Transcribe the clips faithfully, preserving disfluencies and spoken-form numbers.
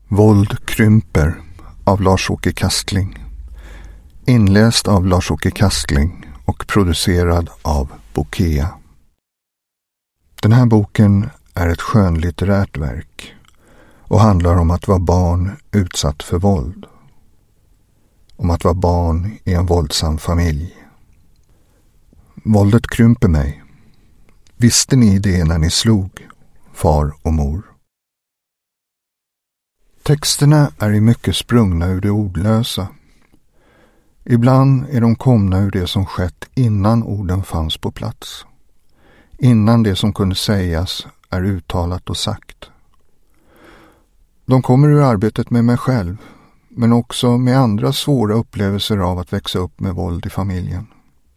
Våld krymper av Lars-Åke Kastling. Inläst av Lars-Åke Kastling och producerad av Bokea. Den här boken är ett skönlitterärt verk och handlar om att vara barn utsatt för våld. Om att vara barn i en våldsam familj. Våldet krymper mig. Visste ni det när ni slog, far och mor? Texterna är i mycket sprungna ur det ordlösa. Ibland är de komna ur det som skett innan orden fanns på plats. Innan det som kunde sägas är uttalat och sagt. De kommer ur arbetet med mig själv, men också med andra svåra upplevelser av att växa upp med våld i familjen.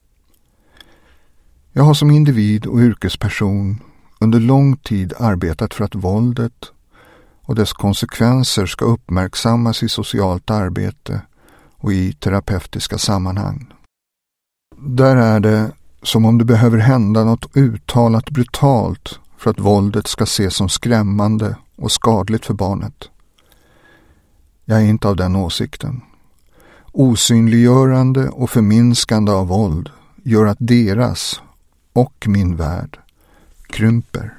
Jag har som individ och yrkesperson under lång tid arbetat för att våldet och dess konsekvenser ska uppmärksammas i socialt arbete och i terapeutiska sammanhang. Där är det som om det behöver hända något uttalat brutalt för att våldet ska ses som skrämmande och skadligt för barnet. Jag är inte av den åsikten. Osynliggörande och förminskande av våld gör att deras och min värld krymper.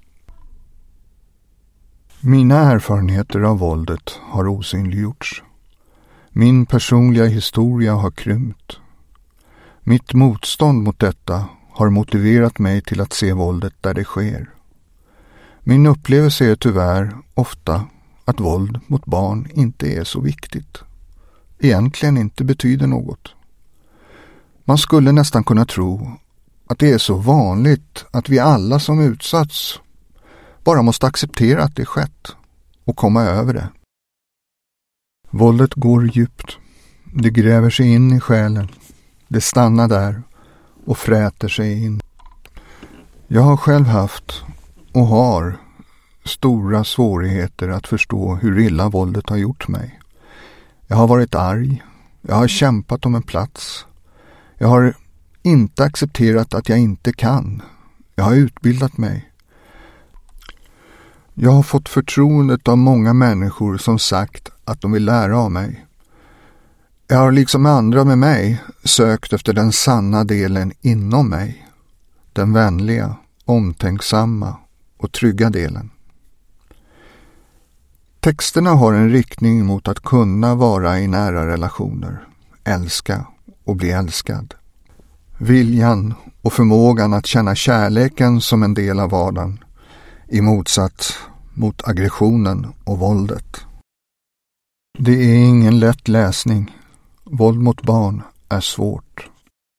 Mina erfarenheter av våldet har osynliggjorts. Min personliga historia har krympt. Mitt motstånd mot detta har motiverat mig till att se våldet där det sker. Min upplevelse är tyvärr ofta att våld mot barn inte är så viktigt. Egentligen inte betyder något. Man skulle nästan kunna tro att det är så vanligt att vi alla som utsatts bara måste acceptera att det skett och komma över det. Våldet går djupt. Det gräver sig in i själen. Det stannar där och fräter sig in. Jag har själv haft och har stora svårigheter att förstå hur illa våldet har gjort mig. Jag har varit arg. Jag har kämpat om en plats. Jag har inte accepterat att jag inte kan. Jag har utbildat mig. Jag har fått förtroendet av många människor som sagt att de vill lära av mig. Jag har liksom andra med mig sökt efter den sanna delen inom mig. Den vänliga, omtänksamma och trygga delen. Texterna har en riktning mot att kunna vara i nära relationer, älska och bli älskad. Viljan och förmågan att känna kärleken som en del av vardagen i motsats mot aggressionen och våldet. Det är ingen lätt läsning. Våld mot barn är svårt.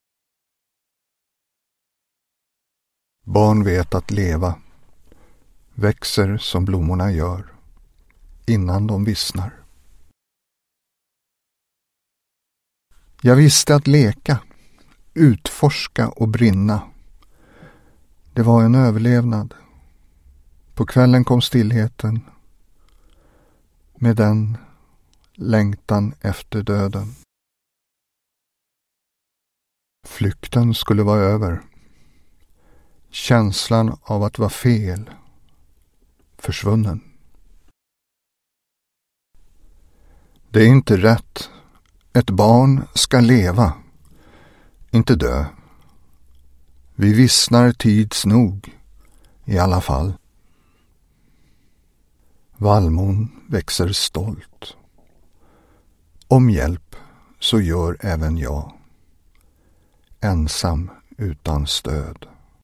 Barn vet att leva. Växer som blommorna gör. Innan de vissnar. Jag visste att leka. Utforska och brinna. Det var en överlevnad. På kvällen kom stillheten. Med den längtan efter döden. Flykten skulle vara över. Känslan av att vara fel. Försvunnen. Det är inte rätt. Ett barn ska leva. Inte dö. Vi vissnar tids nog. I alla fall. Vallmon växer stolt. Om hjälp så gör även jag. Ensam utan stöd.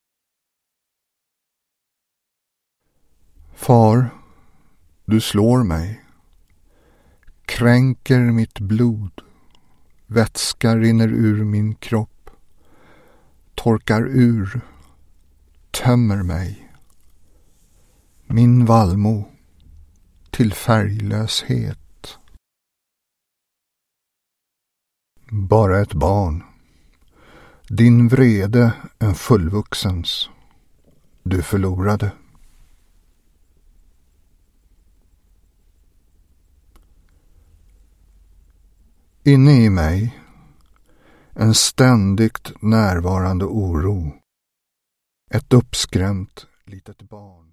Far, du slår mig. Kränker mitt blod. Vätska rinner ur min kropp. Torkar ur. Tömmer mig. Min vallmo. Till färglöshet. Bara ett barn. Din vrede en fullvuxens. Du förlorade. Inne i mig en ständigt närvarande oro. Ett uppskrämt litet barn.